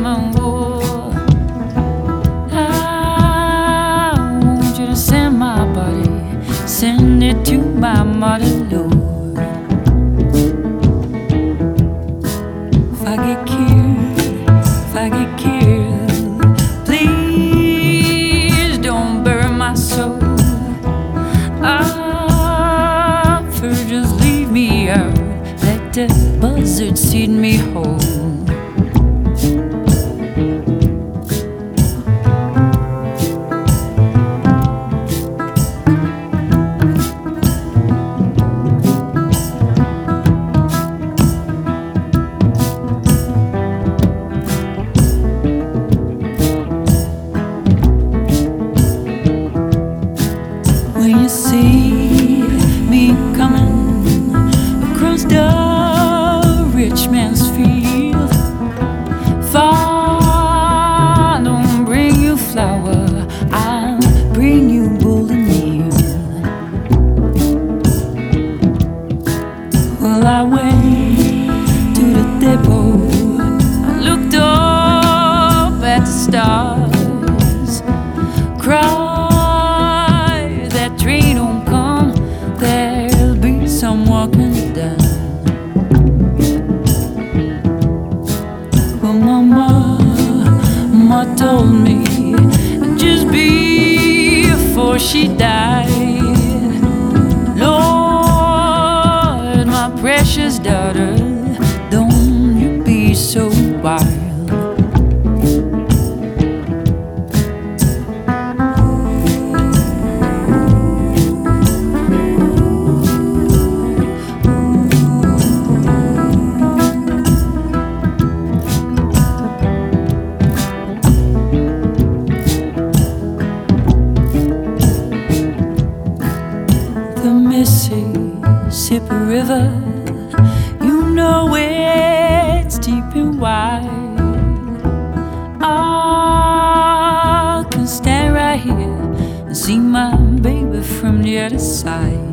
war. I want you to send my body, send it to my mother, Lord. If I get killed, please don't bury my soul. Just leave me out, let the buzzards seed me whole. When you see me coming across the rich man's field, if I don't bring you flour, I'll bring you bull and meal. Well, I went to the depot, I looked up at the stars, cried, train don't come, there'll be some walking down. Well, Mama told me just before she died, Lord, my precious daughter, don't you be so wild. The Mississippi River, you know it's deep and wide. I can stand right here and see my baby from the other side.